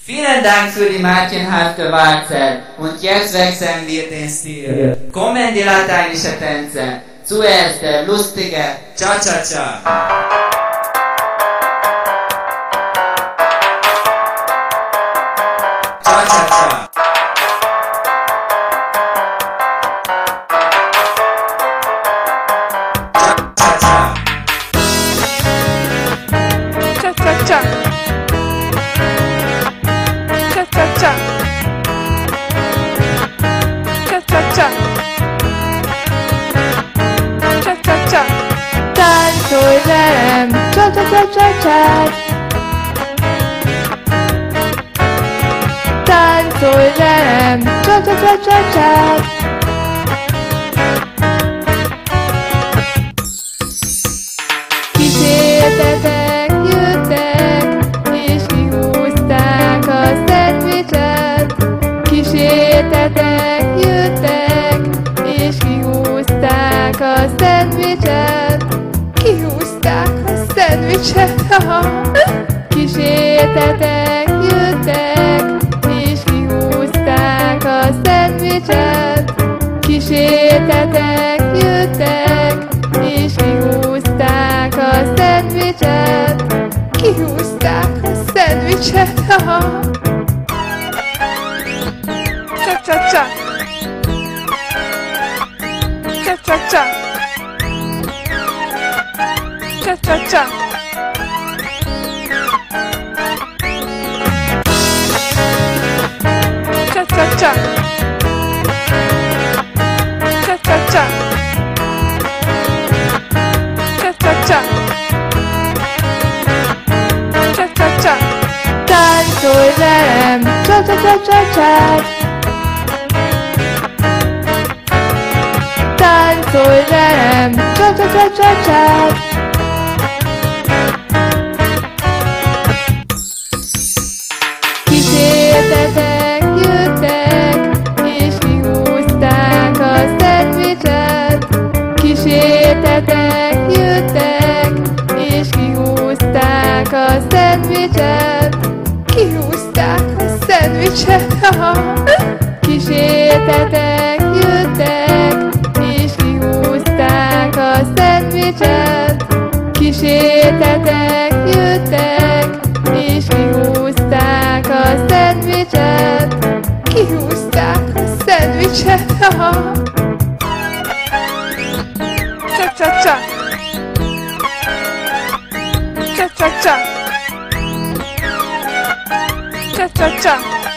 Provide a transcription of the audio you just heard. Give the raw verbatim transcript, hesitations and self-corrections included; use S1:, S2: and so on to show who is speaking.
S1: Vielen Dank für die märchenhafte Walzer und jetzt wechseln wir den Stil. Kommen die lateinischen Tänze. Zuerst der lustige Cha-Cha-Cha. Cha-Cha-Cha.
S2: Cha-cha-cha. Cha-cha-cha. Cha-cha-cha. Cha-cha-cha. Táncolj velem, cha-cha-cha-cha-cha. Táncolj velem, cha-cha-cha-cha-cha. Kísértetek, jöttek, és kihúzták a szendvicset. Kísértetek, jöttek, és kihúzták a szendvicset. Kihúzták a szendvicset. Kísértetek, jöttek, és kihúzták a szendvicset. Kísértetek, jöttek, és kihúzták a szendvicset. Kihúzták a szendvicset. Cha-cha-cha. Cha-cha-cha. Cha-cha-cha. Cha-cha-cha. Cha-cha-cha. Cha-cha-cha. Cha-cha-cha. Táncolj velem, cha-cha-cha-cha-cha. Táncolj velem, cha-cha-cha-cha-cha. Kísértetek, jöttek, és kihúzták a szendvicset. Kísértetek, jöttek, és kihúzták a szendvicset. Kihúzták a szendvicset. Kísértetek, jöttek, és kihúzták a szendvicset. Kísértetek, jöttek, és kihúzták a szendvicset. Kihúzták a szendvicset. Cha-cha-cha. Cha-cha-cha. Cha-cha-cha.